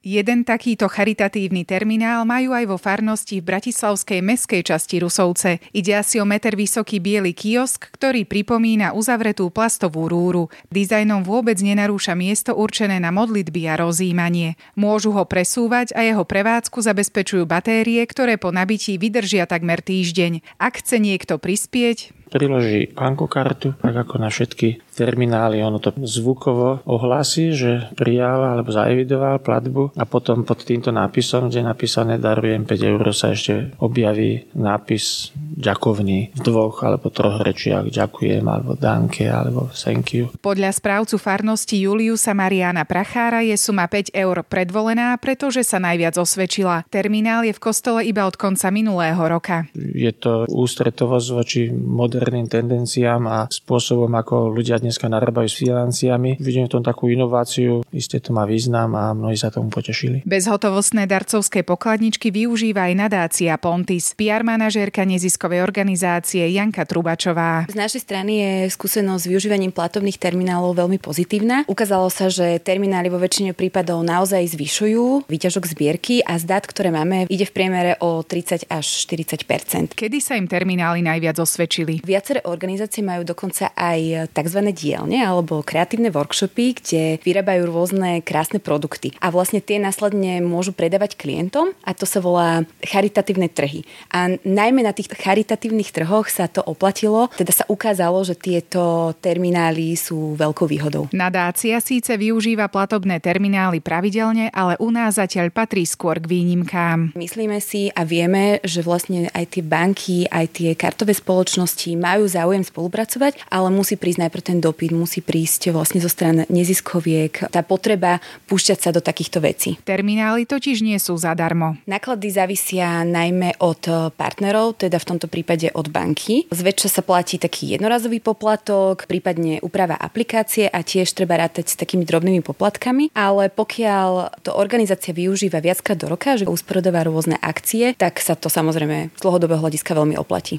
Jeden takýto charitatívny terminál majú aj vo farnosti v bratislavskej mestskej časti Rusovce. Ide asi o meter vysoký biely kiosk, ktorý pripomína uzavretú plastovú rúru. Dizajnom vôbec nenarúša miesto určené na modlitby a rozjímanie. Môžu ho presúvať a jeho prevádzku zabezpečujú batérie, ktoré po nabití vydržia takmer týždeň. Ak chce niekto prispieť, priloží bankokartu, tak ako na všetky terminály, ono to zvukovo ohlási, že prijal alebo zaevidoval platbu a potom pod týmto nápisom, kde je napísané darujem 5 eur, sa ešte objaví nápis ďakovný v 2 alebo 3 rečiach, ďakujem alebo danke alebo thank you. Podľa správcu farnosti Juliusa Mariána Prachára je suma 5 eur predvolená, pretože sa najviac osvedčila. Terminál je v kostole iba od konca minulého roka. Je to ústretovosť voči moderným tendenciám a spôsobom, ako ľudia dneska narábajú s financiami. Vidím v tom takú inováciu, isté to má význam a mnohí sa tomu potešili. Bezhotovostné darcovské pokladničky využíva aj nadácia Pontis. PR manažérka neziskovej organizácie Janka Trubačová. Z našej strany je skúsenosť s využívaním platobných terminálov veľmi pozitívna. Ukázalo sa, že terminály vo väčšine prípadov naozaj zvyšujú výťažok zbierky a z dát, ktoré máme, ide v priemere o 30 až 40%. Kedy sa im terminály najviac osvedčili? Viaceré organizácie majú dokonca aj tzv. Dielne alebo kreatívne workshopy, kde vyrábajú rôzne krásne produkty. A vlastne tie následne môžu predávať klientom a to sa volá charitatívne trhy. A najmä na tých charitatívnych trhoch sa to oplatilo, teda sa ukázalo, že tieto terminály sú veľkou výhodou. Nadácia síce využíva platobné terminály pravidelne, ale u nás zatiaľ patrí skôr k výnimkám. Myslíme si a vieme, že vlastne aj tie banky, aj tie kartové spoločnosti majú záujem spolupracovať, ale musí prísť najprv ten dopyt, musí prísť vlastne zo strany neziskoviek tá potreba púšťať sa do takýchto vecí. Terminály totiž nie sú zadarmo. Náklady závisia najmä od partnerov, teda v tomto prípade od banky. Zväčša sa platí taký jednorazový poplatok, prípadne úprava aplikácie a tiež treba rátať s takými drobnými poplatkami, ale pokiaľ to organizácia využíva viackrát do roka, že usporiadáva rôzne akcie, tak sa to samozrejme z dlhodobého hľadiska veľmi oplatí.